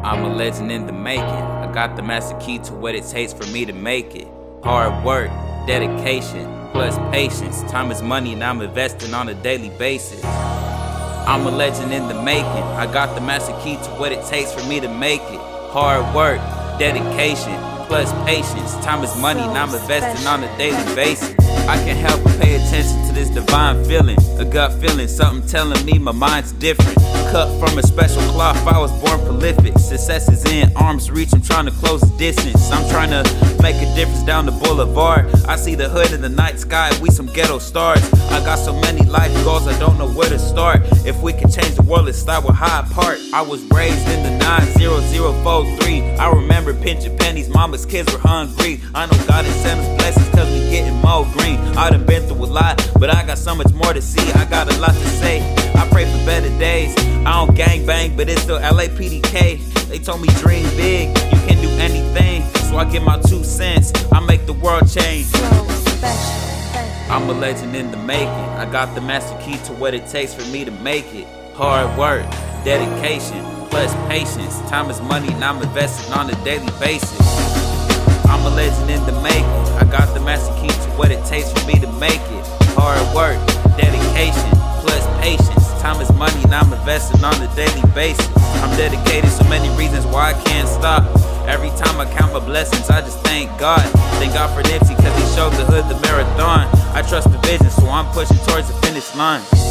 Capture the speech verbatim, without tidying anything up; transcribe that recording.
I'm a legend in the making. I got the master key to what it takes for me to make it. Hard work, dedication, plus patience. Time is money and I'm investing on a daily basis. I'm a legend in the making. I got the master key to what it takes for me to make it. Hard work, dedication, plus patience. Time is money and I'm investing on a daily basis. I can't help but pay attention to this divine feeling. A gut feeling, something telling me my mind's different. Cut from a special cloth, I was born prolific. Success is in arm's reach, I'm trying to close the distance. I'm trying to make a difference down the boulevard. I see the hood in the night sky, we some ghetto stars. I got so many life goals, I don't know where to start. If we can change the world, let's start with high part. I was raised in the nine zero zero four three. I remember pinching pennies, mama's kids were hungry. I know God has sent us blessings cause we getting more green. I done been through a lot, but I got so much more to see. I got a lot to say, I pray for better days. I don't gang bang, but it's still L A P D K. They told me dream big, you can do anything. So I give my two cents, I make the world change. I'm a legend in the making. I got the master key to what it takes for me to make it. Hard work, dedication, plus patience. Time is money and I'm investing on a daily basis. I'm a legend in the making. I got the master key to what it takes for me to make it. Hard work, dedication, plus patience. Time is money and I'm investing on a daily basis. I'm dedicated, so many reasons why I can't stop. Every time I count my blessings, I just thank God. Thank God for Nipsey, cause he showed the hood the marathon. I trust the vision, so I'm pushing towards the finish line.